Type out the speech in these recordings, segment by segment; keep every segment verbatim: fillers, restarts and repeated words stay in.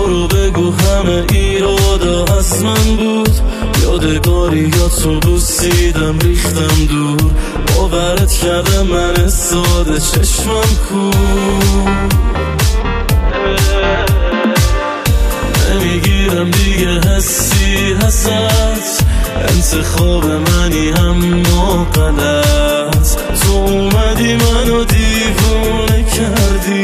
برو بگو همه ایرادا از من بود، یادگاریاتو بوسیدم ریختم دور، باورت کردم من ساده چشمم کور، نمیگیرم دیگه حسی هست، انتخاب منی اما غلط، تو اومدی منو دیوونه کردی،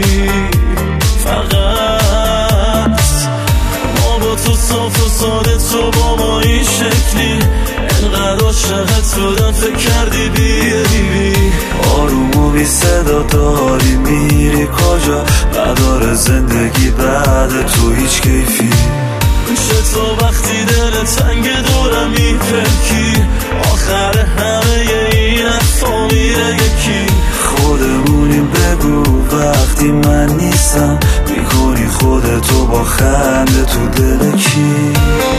فقط ما با تو صاف و ساده، تو با ما این شکلی، انقدر عاشقت بودم فکر کردی بیایی، آروم و بی صدا داری میری کجا، نداره زندگی بعد تو هیچ کیفی، چطور وقتی دل تنگ دورم میپلکی، آخر همه این حرفا میره یکی، خودمونیم بگو وقتی من نیستم، میکنی خودتو با خنده تو دل کی.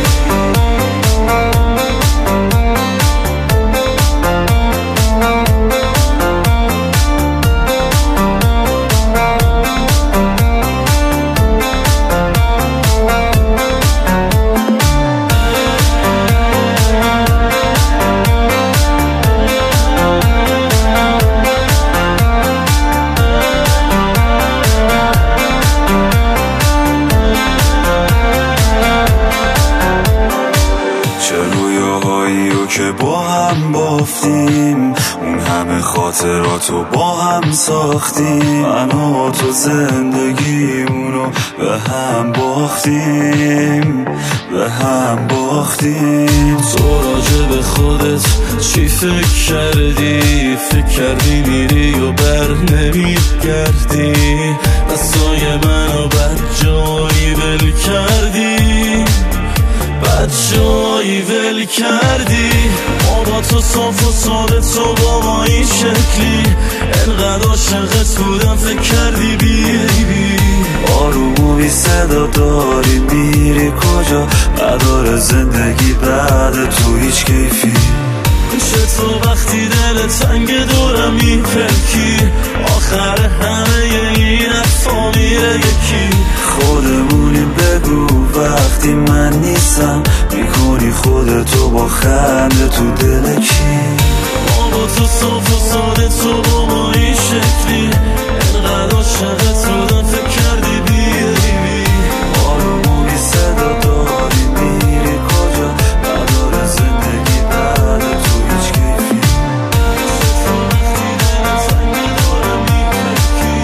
که با هم بافتیم، اون همه خاطراتو با هم ساختیم، من و تو زندگیمونو به هم باختیم، به هم باختیم. تو راجع به خودت چی فکر کردی؟ فکر کردی میری و بر نمیگردی، دستای منو بد جایی ول کردی، بد جایی ول کردی، ما با تو صاف و ساده، تو با ما این شکلی، انقدر عاشقت بودم فکر کردی بیایی، آروم و بی صدا داری میری کجا، نداره زندگی بعد تو هیچ کیفی، چطور وقتی دل تنگ دورم میپلکی، آخر همه این حرفا میره یکی، خودمونیم بگو وقتی من نیستم، میکنی خودتو با خنده تو دل کی. ما با تو صاف و ساده، تو با ما این شکلی، انقدر عاشقت بودم فکر کردی بیایی، آروم و بی صدا داری میری کجا، نداره زندگی بعد تو هیچ کیفی، چطور وقتی دل تنگ دورم میپلکی،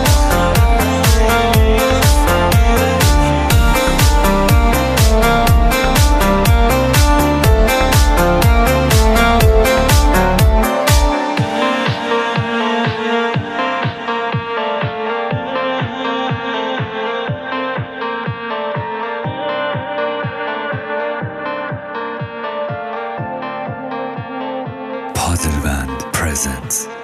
آخر همه این حرفا میره Padelband presents